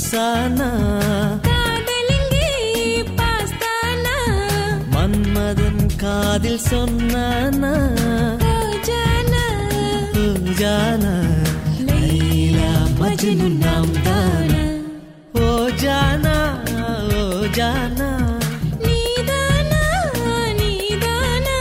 ருக்ஸானா காதலிங்கே பாஸ்தானா மன்மதன் காதில் சொன்னானா ஓ ஜானா ஓ ஜானா லைலா மஜ்னு நாம் தானா ஓ ஜானா ஓ ஜானா நீதானா நீதானா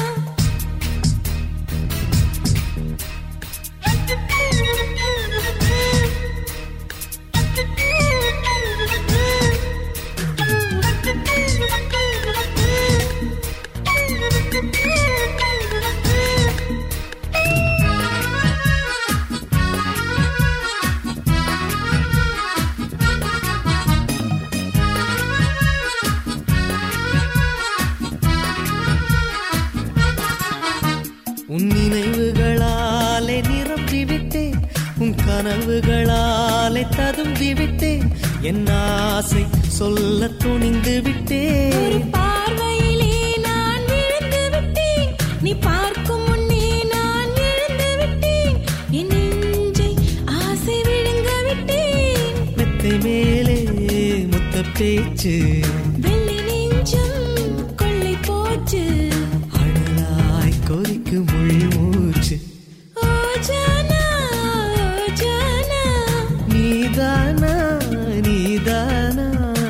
உன் நினைவுகளாலே நிரம்பி விட்டேன் உன் கனவுகளாலே ததும்பி விட்டேன் என் ஆசை சொல்ல துணிந்து ஒரு விட்டேன் பார்வையிலே நான் விழுந்து விட்டேன் நீ பார்க்கும் முன்னே நான் எழுந்து விட்டேன் என் நெஞ்சை ஆசை விழுங்க விட்டேன் மெத்தை மேலே முத்த பேச்சு வெள்ளி நெஞ்சம் கொள்ளை போச்சு அழலாய் கொதிக்கு மொழி மூச்சு ஓ ஜானா ஓ ஜானா நீதானா நீதானா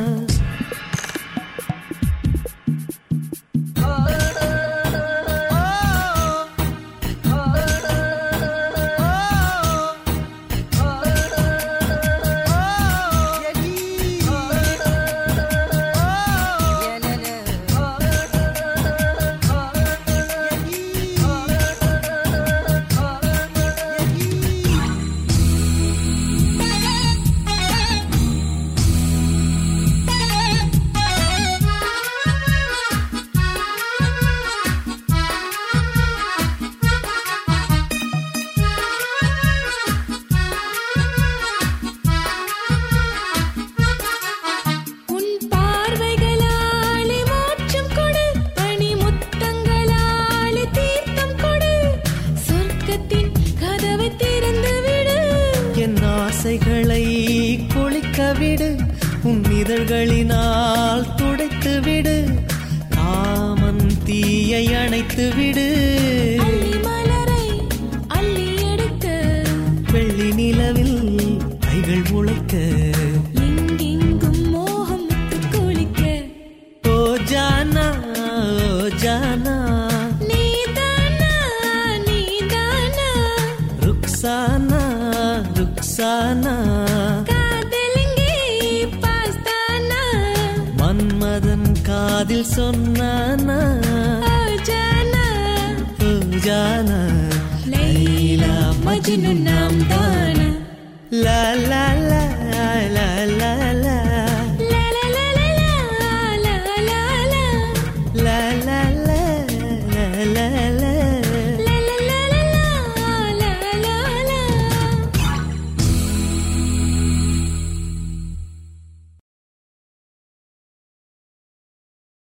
உன் பார்வைகளாலே மோட்சம் கொடு பனி முத்தங்களாலே தீர்த்தம் கொடு சொர்க்கத்தின் கதவை திறந்து விடு என் ஆசைகளை குளிக்க விடு உன் இதழ்களினால் துடைத்து விடு காமன் தீயை அணைத்து விடு அள்ளி மலரை அள்ளி எடுக்க வெள்ளி நிலவில் கைகள் முளைக்க எங்கெங்கும் மோகம் முத்து குளிக்க ஓ ஜானா ஓ ஜானா நீதானா நீதானா ருக்ஸானா ருக்ஸானா காதலிங்கே பாஸ்தானா மன்மதன் காதில் சொன்னானா ஓ ஜானா ஓ ஜானா லைலா மஜ்னு நாம் தானா லா லா